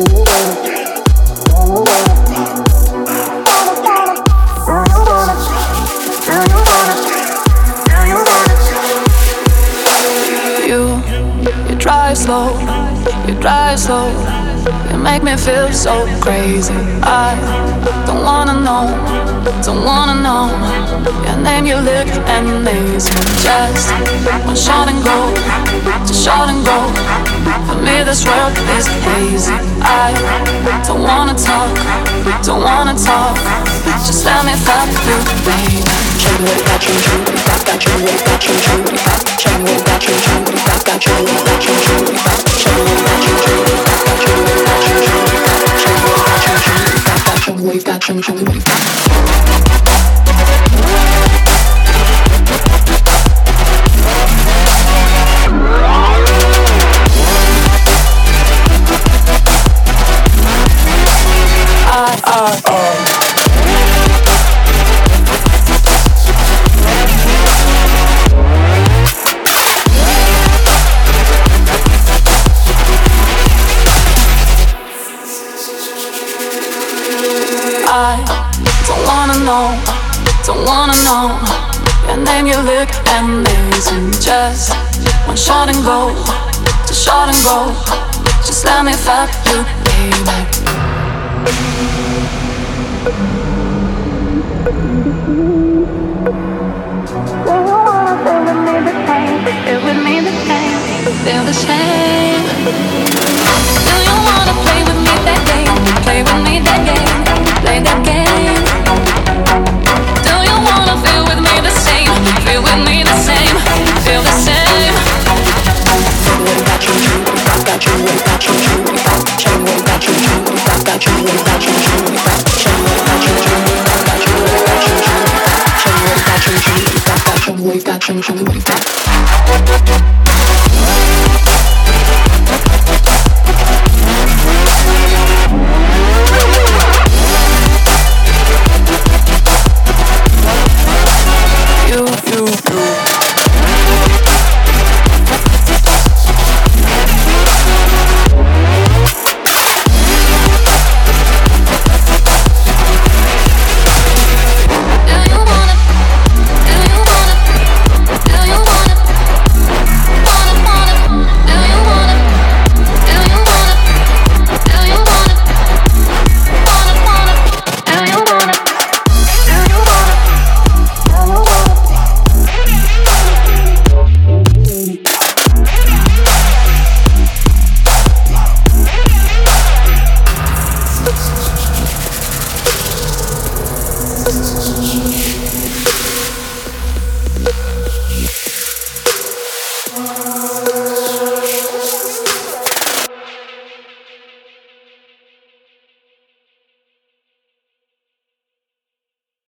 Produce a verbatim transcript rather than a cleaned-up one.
slow, you drive slow. You make me feel so crazy. I don't wanna know, don't wanna know your name, your lips and names. Just one shot and go, just shot and go. For me this world is hazy. I don't wanna talk, don't wanna talk. Just let me fuck you, baby. Show me what you got, show me what you got, got you what you got, show me what you got. Show me what you got, show me what you got, got you what you got, show me what you got. Show me what you got, show me what you got, got you what you got, show me what you got. Show me what you got, show me what you got, show me what you got. I don't wanna know, don't wanna know your name, your lick and names. And just one shot and go, just shot and go. Just let me fuck you, baby. Do you wanna feel with me the same? Feel with me the same, feel the same. Do you wanna play with me that game? Play with me that game. Play that game. Do you wanna feel with me the same? Feel with me the same. Feel the same. Show me what you got, show me what you got, got you what you got, show me what you got. Show me what you got, show me what you got, got you what you got, show me what you got. Show me what you got, show me what you got, got you what you got, show me what you got. Show me what you got, show me what you got, got you what you got, show me what you got.